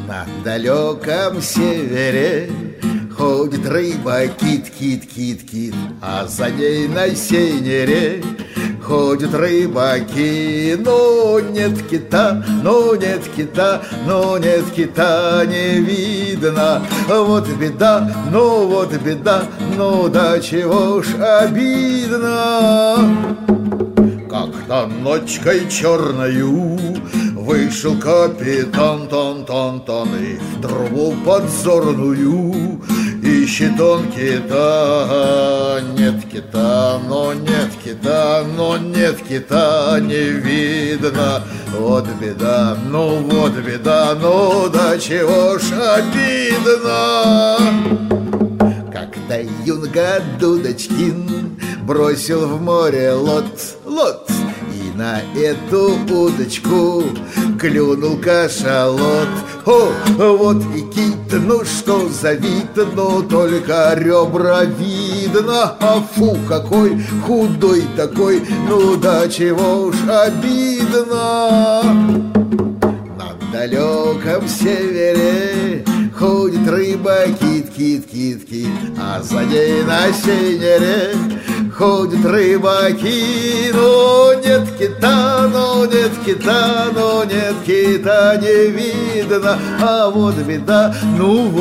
На далеком севере ходит рыба, кит, кит, кит, кит, а за ней на сенере ходит рыбаки. Но нет кита, но нет кита, но нет кита не видно. Вот беда, ну вот беда, ну да чего ж обидно. Как-то ночкой черною вышел капитан Тон-тон-тон и в трубу подзорную ищет он кита. Нет кита, но нет кита, но нет кита не видно. Вот беда, ну да чего ж обидно. Когда юнга Дудочкин бросил в море лот, и на эту удочку клюнул кашалот. О, вот и кит, ну что за вид, ну только ребра видно. А фу, какой худой такой, ну да чего уж обидно. На далеком севере ходит рыба, кит, кит, кит, кит, а за ней на сенере ходят рыбаки. Но нет кита, но нет кита, но нет кита не видно. А вот беда, ну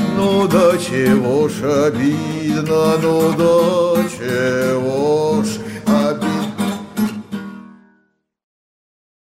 да чего ж обидно, ну да чего ж